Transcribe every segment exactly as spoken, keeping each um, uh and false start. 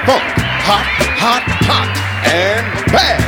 funk, hot, hot, hot, and bad.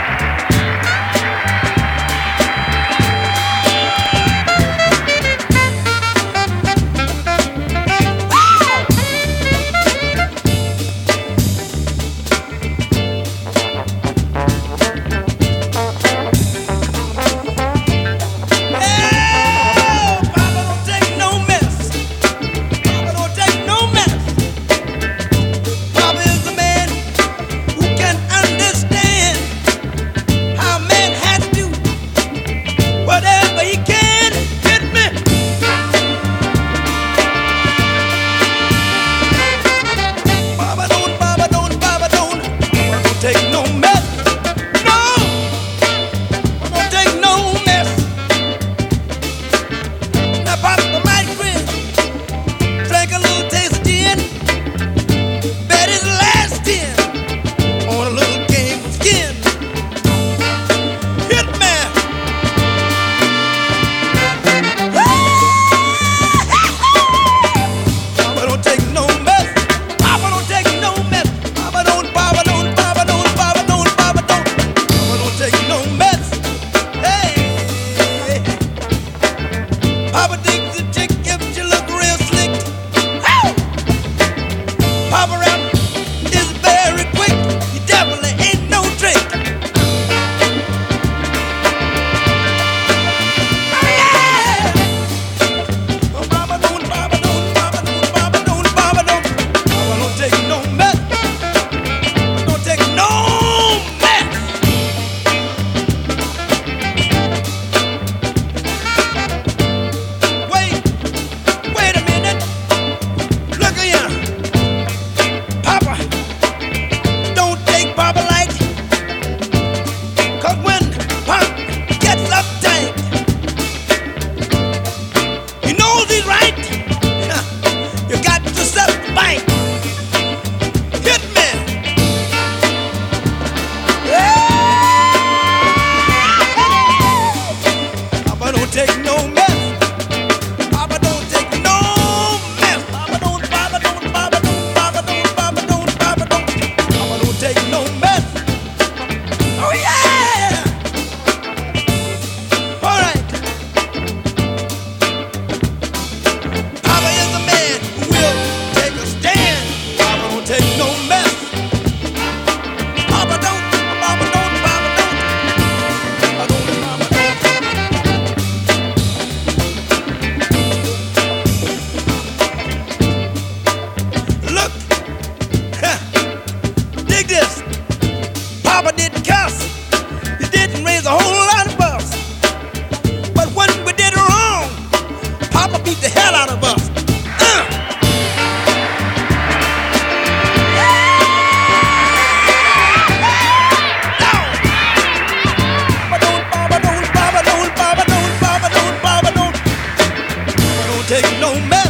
Papa didn't cuss, he didn't raise a whole lot of fuss. But when we did wrong, Papa beat the hell out of us. Uh. Papa don't, Papa don't, Papa don't, Papa don't, Papa don't, Papa don't, Papa don't take no mess.